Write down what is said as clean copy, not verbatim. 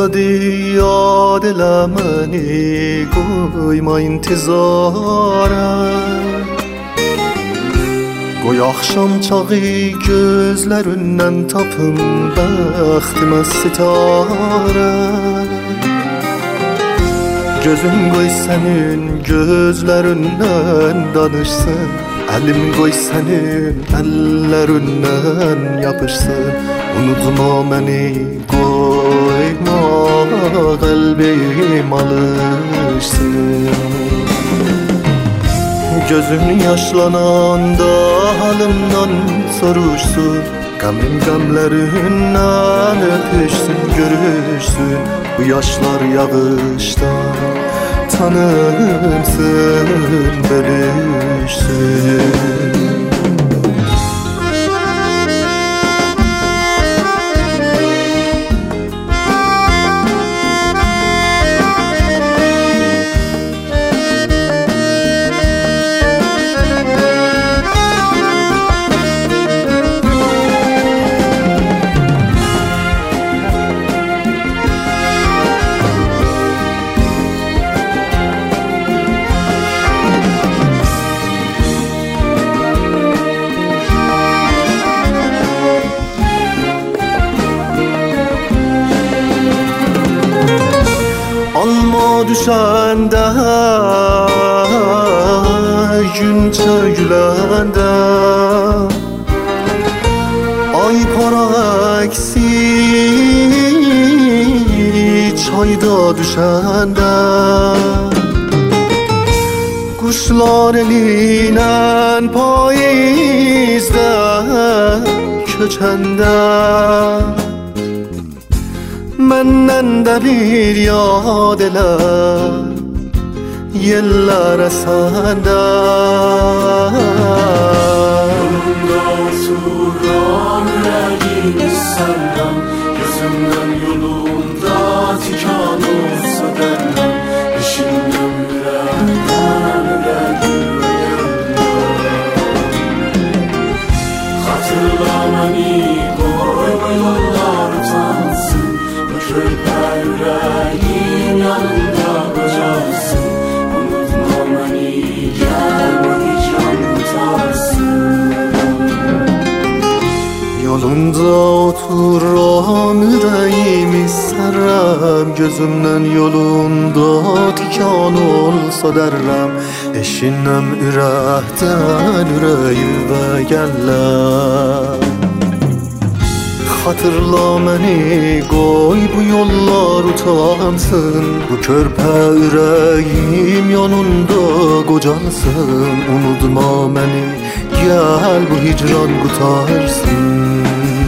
دادی یاد لمنی koyma intizara Qoy axşam çağı gözlərindən tapım bəxtimə sitarə Gözün qoy sənin gözlərindən danışsın Əlim qoy sənin əllərindən yapışsın Unutma məni qoyma qəlbim alışsın Gözün yaşlananda halimden soruşsun Qəmim qəmlərindən öpüşsün, görüşsün Bu yaşlar yağışdan tanımsın, bölüşsün Alma düşende, gün çökülende Ay para eksik, çayda düşende Kuşlar elinen payizde köçende Məndən də bir yad elə Yellərə səndə Yolunda oturan ürəyini səndən Gözümdən yolunda tikan olsa dərəm İşimdən ürəkdən ürəyimdə Xatırla məni qoyma yollar utansın Körpə ürəyim yanında qocalsın Unutma məni, gəl bu hicran qutarsın Yolunda oturan ürəyimi sərəm Gözümdən yolunda tikan olsa dərəm Eşinəm ürəkdən ürəyimə gəllər Hatırla məni, qoy bu yollar utansın Bu körpə ürəyim yanında qocalsın Unutma məni, gəl bu hicran qutarsın